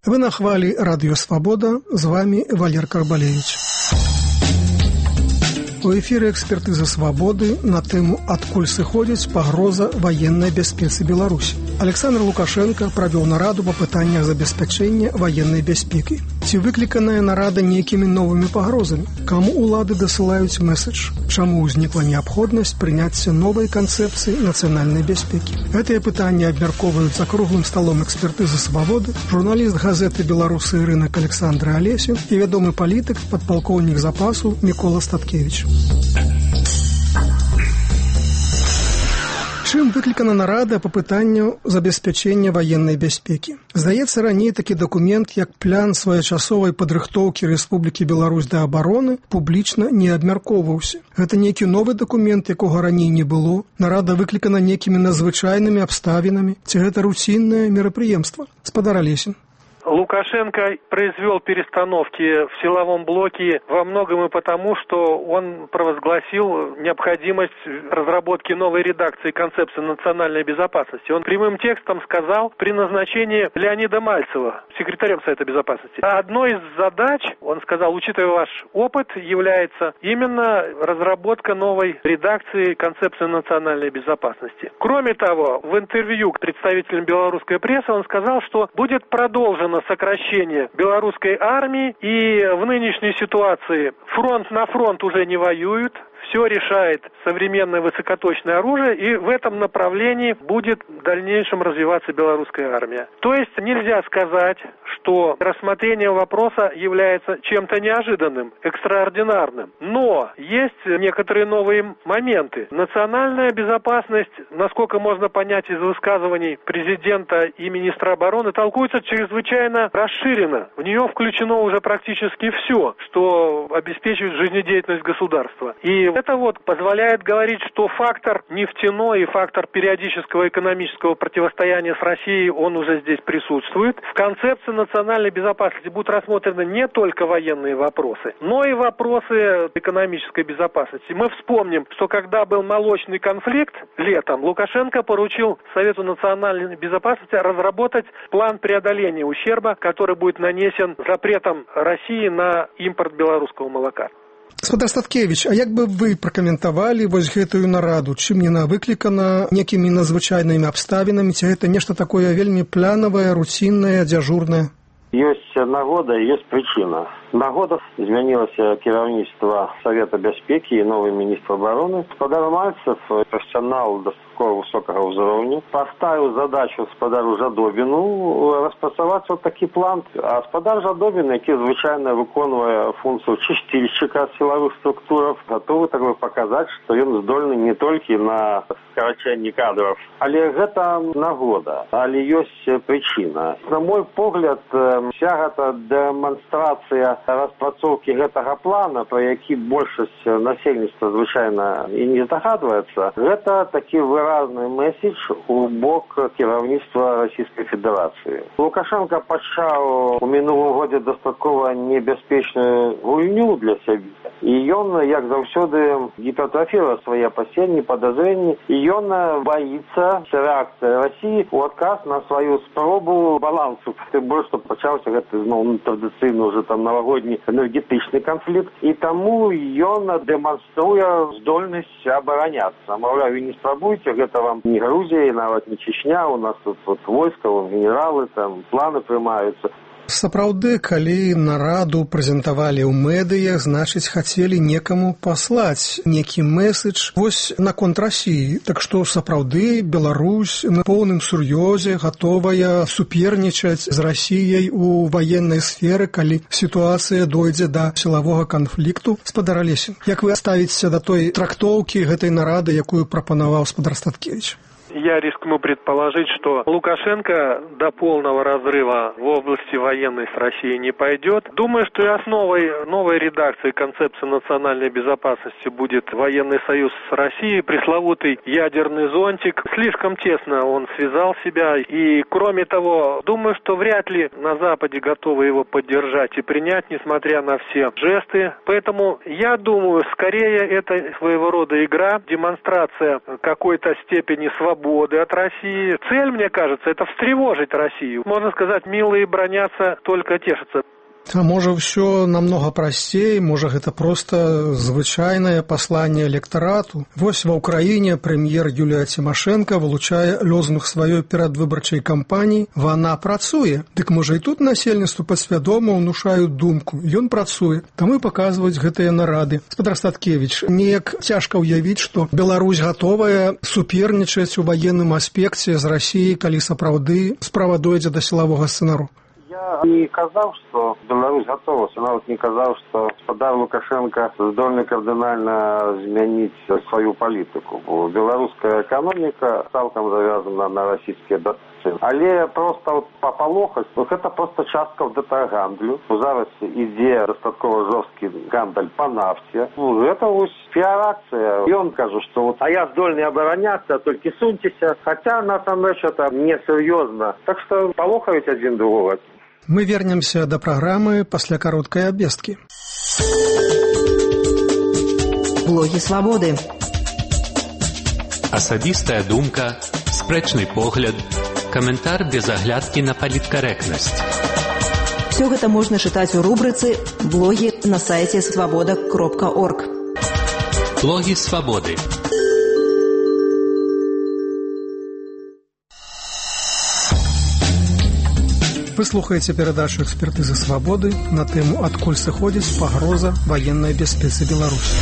Вы на хвалі Радыё Свабода, з вами Валер Карбалевич. У эфіры экспертызы свабоды на тэму «Адкуль сыходзіць пагроза ваеннай бяспецы Беларусі». Александр Лукашенко правёў нараду па пытаннях забеспячэння ваеннай бяспекі. Ці выкліканая нарада нейкімі новымі пагрозамі? Каму ўлады дасылаюць месседж? Чаму ўзнікла неабходнасць прыняцця новай канцэпцыі нацыянальнай бяспекі? Гэтыя пытанні абмяркоўваюць за круглым сталом экспертызы свабоды журналіст газеты «Беларусы і рынок» Александр Алесін і вядомы палітык, падпалкоўнік запасу Мікола Статкевіч. Чым выклікана нарада па пытанню забеспячэння ваеннай бяспекі? Здаецца, раней такі дакумент, як план своечасовай падрыхтоўкі Рэспублікі Беларусь да абароны, публічна не абмяркоўваўся. Гэта нейкі новы дакумент, якога раней не было. Нарада выклікана нейкімі надзвычайнымі абставінамі. Ці гэта руціннае мерапрыемства? Спадар Алесін. Лукашенко произвел перестановки в силовом блоке во многом и потому, что он провозгласил необходимость разработки новой редакции концепции национальной безопасности. Он прямым текстом сказал при назначении Леонида Мальцева секретарем Совета Безопасности. Одной из задач, он сказал, учитывая ваш опыт, является именно разработка новой редакции концепции национальной безопасности. Кроме того, в интервью к представителям белорусской прессы он сказал, что будет продолжено сокращение белорусской армии, и в нынешней ситуации фронт на фронт уже не воюют, все решает современное высокоточное оружие, и в этом направлении будет в дальнейшем развиваться белорусская армия. То есть нельзя сказать, что рассмотрение вопроса является чем-то неожиданным, экстраординарным. Но есть некоторые новые моменты. Национальная безопасность, насколько можно понять из высказываний президента и министра обороны, толкуется чрезвычайно расширенно. В нее включено уже практически все, что обеспечивает жизнедеятельность государства. И это позволяет говорить, что фактор нефтяной и фактор периодического экономического противостояния с Россией, он уже здесь присутствует. В концепции национальной безопасности будут рассмотрены не только военные вопросы, но и вопросы экономической безопасности. Мы вспомним, что когда был молочный конфликт летом, Лукашенко поручил Совету национальной безопасности разработать план преодоления ущерба, который будет нанесен запретом России на импорт белорусского молока. Спадар Статкевіч, а як бы вы пракаментавалі вось гэтую нараду? Чым яна выклікана, некімі надзвычайнымі абставінамі, ці гэта нешта такое вельмі планавае, руціннае, дзяжурнае? Ёсць нагода, ёсць прычына. Нагода змянілася кіраўніцтва Совета бяспекі і новы міністр обороны. Спадар Мальцев, профессионал достаточно высокого уровня, поставил задачу спадару Жадобіну распрацаваць такі план. А спадар Жадобін, які звычайна выконвае функцію чысцільшчыка сілавых структураў, готовы так бы показаць, што ён здольны не толькі на скарачэнне кадраў, але гэта нагода, але ёсць прычына. На мой погляд, вся гэта дэманстрацыя распрацоўкі гэтага плана, про які большасць насельніцтва звычайна і не здагадваецца, гэта такі выразны месседж у бок кіраўніцтва Расійскай Федэрацыі. Лукашенко пачаў у мінулым годзе дастаткова небяспечную гульню для сябе. І ён, як заўсёды, гіпертрафіруе свае апасенні, падазрэнні, і ён баіцца рэакцыі Расіі ў адказ на сваю спробу балансу. Тым больш, што пачаўся гэты зноў традыцыйны уже там навагодні энергетычны канфлікт, і таму ён дэманструе здольнасць абараняцца. Маўляў, не спрабуйце, гэта вам не Грузія, нават не Чечня, у нас тут войска, генералы, там планы прымаюцца. Сапраўды, калі нараду прэзентавалі ў медыях, значыць, хацелі некаму паслаць некі месседж вось наконт Расіі. Так што, сапраўды, Беларусь на поўным сур'ёзе гатовая супернічаць з Расіяй у ваеннай сферы, калі сітуацыя дойдзе да сілавога канфлікту. Спадар Алесін, як вы ставіцеся да той трактоўкі гэтай нарады, якую прапанаваў спадар Статкевіч? Я рискну предположить, что Лукашенко до полного разрыва в области военной с Россией не пойдет. Думаю, что и основой новой редакции концепции национальной безопасности будет военный союз с Россией, пресловутый ядерный зонтик. Слишком тесно он связал себя. И, кроме того, думаю, что вряд ли на Западе готовы его поддержать и принять, несмотря на все жесты. Поэтому я думаю, скорее это своего рода игра, демонстрация какой-то степени свободы свободы от России. Цель, мне кажется, это встревожить Россию. Можно сказать, милые бронятся, только тешатся. А можа ўсё намного прасцей, можа гэта проста звычайнае пасланне электарату. Вось ва ўкраіне прэм'ер Юлія Цімашэнка вылучае лозунг сваёй перадвыбарчай кампаніі «Вана працуе». Дык можа і тут насельніцтву падсвядома ўнушаюць думку. Ён працуе, таму і паказваюць гэтыя нарады. Спадар Статкевіч, неяк цяжка ўявіць, што Беларусь гатовая супернічаць у ваенным аспекце з Расіяй, калі сапраўды справа дойдзе да сілавога сцэнару. Я не казаў, што Беларусь гатова, нават не казаў, што гаспадар Лукашенко здольны кардынальна змяніць сваю палітыку. Бо беларуская эканоміка цалкам завязана на расійскія датацыі. Але проста папалохаць, гэта проста частка датагандлю. Зараз ідзе дастаткова жорсткі гандаль па нафце. Гэта вось піар-акцыя. Ён кажа, што а я здольны абараняцца, толькі суньцеся. Хаця насамрэч это несур'ёзна. Так што палохаюць адзін другога. Мы вернемся да праграмы пасля кароткай абвесткі. Блогі свабоды. Асабістая думка, спрэчны погляд, каментар без аглядкі на паліткарэктнасць. Все гэта можна чытаць у рубрыцы «Блогі» на сайце свабода.орг. Блогі свабоды. Вы слухаеце перадачу «Экспертызы свабоды» на тэму «Адкуль сыходзіць пагроза ваеннай бяспецы Беларусі».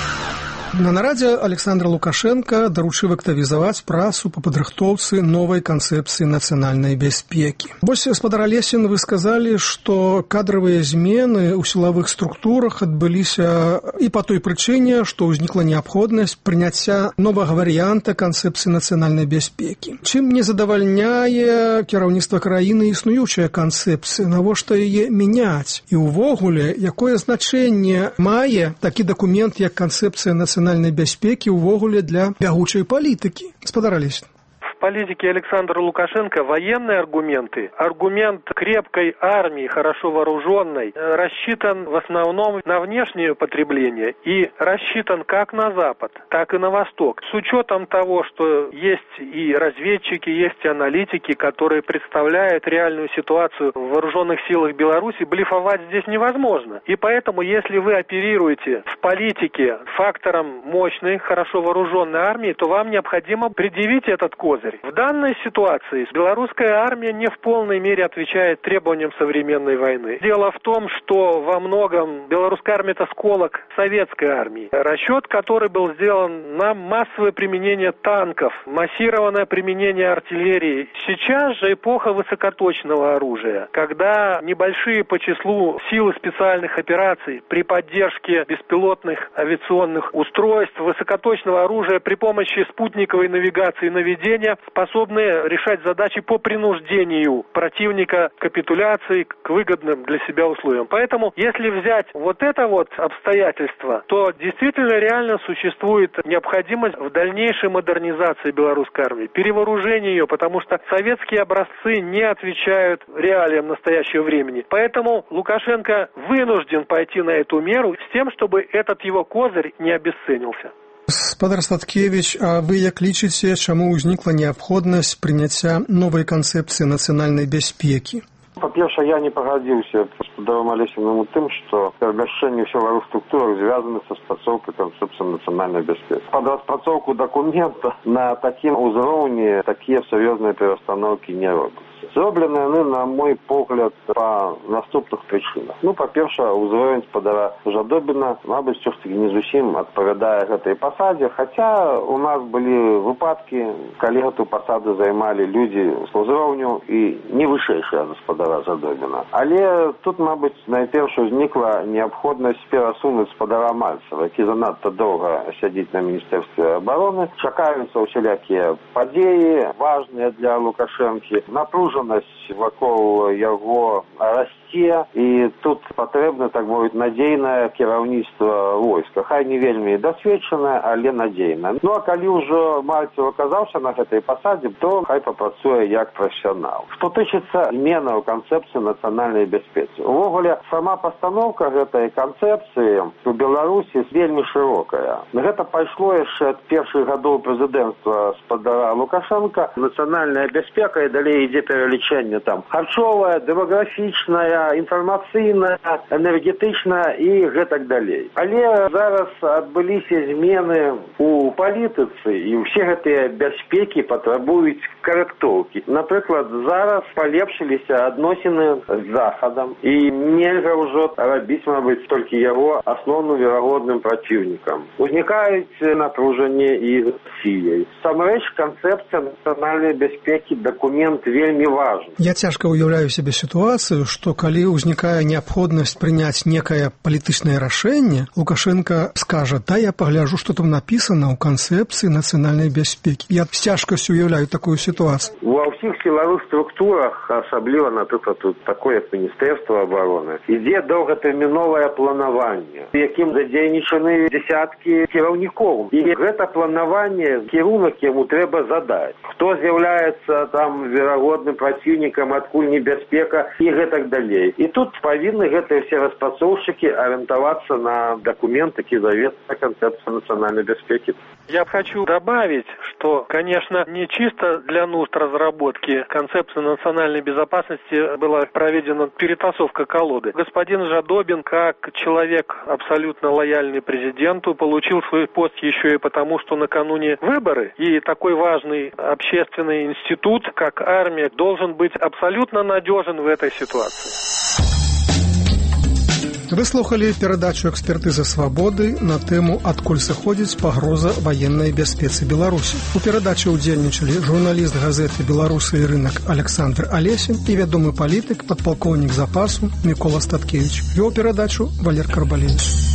На нарадзе Александр Лукашенко даручыў актывізаваць працу па падрыхтоўцы новай канцэпцыі нацыянальнай бяспекі. Вось, гаспадар Алесін, вы сказалі, што кадравыя змены ў сілавых структурах адбыліся і па той прычыне, што ўзнікла неабходнасць прыняцця новага варыянта канцэпцыі нацыянальнай бяспекі. Чым не задавальняе кіраўніцтва краіны існуючая канцэпцыя, навошта яе мяняць? І ўвогуле, якое значэнне мае такі дакумент, як канцэпцыя нацыянальнай бяспекі ўвогуле для бягучай палітыкі? Гаспадар Алесін. В политике Александра Лукашенко военные аргументы, аргумент крепкой армии, хорошо вооруженной, рассчитан в основном на внешнее потребление и рассчитан как на Запад, так и на Восток. С учетом того, что есть и разведчики, есть и аналитики, которые представляют реальную ситуацию в вооруженных силах Беларуси, блефовать здесь невозможно. И поэтому, если вы оперируете в политике фактором мощной, хорошо вооруженной армии, то вам необходимо предъявить этот козырь. В данной ситуации белорусская армия не в полной мере отвечает требованиям современной войны. Дело в том, что во многом белорусская армия – это сколок советской армии. Расчет, который был сделан на массовое применение танков, массированное применение артиллерии. Сейчас же эпоха высокоточного оружия, когда небольшие по числу силы специальных операций при поддержке беспилотных авиационных устройств, высокоточного оружия при помощи спутниковой навигации и наведения способны решать задачи по принуждению противника к капитуляции, к выгодным для себя условиям. Поэтому, если взять вот это вот обстоятельство, то действительно реально существует необходимость в дальнейшей модернизации белорусской армии, перевооружении ее, потому что советские образцы не отвечают реалиям настоящего времени. Поэтому Лукашенко вынужден пойти на эту меру с тем, чтобы этот его козырь не обесценился. Гаспадар Статкевіч, а вы як лічыце, чаму ўзнікла неабходнасць прыняцця новай канцэпцыі нацыянальнай бяспекі? По-перше, я не погодился с гаспадаром Алесіным тым, што перамяшчэнне сілавых структурах звязаны са спрацоўкай канцэпцыі нацыянальнай бяспекі. Пад распрацоўку дакумента на такім узроўні такія сур'ёзныя перастаноўкі не робяцца. Зроблены яны, на мой погляд, па наступных прычынах. Па-першае, ўзровень гаспадара Жадобіна, мабыць, ўсё ж такі не зусім адпавядае гэтай пасадзе, хаця у нас былі выпадкі, калі гэтую пасаду займалі людзі з узроўню і не вышэйшыя ад гаспадара Жадобіна. Але тут, мабыць, найперш узнікла неабходнасць перасунуць гаспадара Мальцева, які занадта доўга сядзіць на міністэрстве абароны. Чакаюцца ўсялякія падзеі, важныя для Лукашэнкі. Напружана напружанасць вакол яго расце, і тут патрэбна, так мовіць, надзейнае кіраўніцтва войска. Хай не вельмі дасведчанае, але надзейнае. Ну, а калі ўжо Мальцев аказаўся на гэтай пасадзе, то хай папрацуе як прафесіянал. Што тычыцца зменаў канцэпцыі нацыянальнай бяспецы. Увогуле, сама пастаноўка гэтай канцэпцыі у Беларусі вельмі шырокая. Гэта пайшло яшчэ ад першых гадоў прэзідэнцтва спадара Лукашенка. Нацыянальная бяспека, і далей ідзе пералічэнне там харчовая, дэмаграфічная, інфармацыйная, энергетычная і гэтак далей. Але зараз адбыліся змены у палітыцы, і ўсе гэтыя бяспекі патрабуюць карэктоўкі. Напрыклад, зараз палепшыліся адносіны з Захадам, і нельга ўжо рабіць, мабыць, толькі яго асноўным верагодным праціўнікам. Узнікаюць напружанне і з Расіяй. Самрэч, канцэпцыя нацыянальнай бяспекі дакумент вельмі важны. Я цяжка ўяўляю сябе сітуацыю, што калі ўзнікае неабходнасць прыняць некае палітычнае рашэнне, Лукашенко скажа: да, я пагляджу, што там напісана ў канцэпцыі нацыянальнай бяспекі. Я з цяжкасцю ўяўляю такую сітуацыю. Ва ўсіх сілавых структурах, асабліва, напрыклад, тут такое як Міністэрства абароны, ідзе доўгатэрміновае планаванне, якім задзейнічаны дзесяткі кіраўнікоў. І гэта планаванне, кірунак яму трэба задаць. Хто з'яўляецца там верагодным праціўнікам, адкуль небяспека і гэтак далей. І тут павінны гэтыя все распрацоўшчыкі арыентавацца на документ, які завецца концепцию национальной безопасности. Я хочу добавить, что, конечно, не чисто для нужд разработки концепции национальной безопасности была проведена перетасовка колоды. Господин Жадобин, как человек абсолютно лояльный президенту, получил свой пост еще и потому, что накануне выборы, и такой важный общественный институт, как армия, должен быть абсолютно надежен в этой ситуации. Вы слухали перадачу «Экспертыза свабоды» на тэму «Адкуль сыходзіць пагроза ваеннай бяспецы Беларусі». У перадачы ўдзельнічалі журналіст газеты «Беларусы і рынок» Александр Алесін і вядомы палітык, падпалкоўнік запасу Мікола Статкевіч. Вёў перадачу Валер Карбалевич.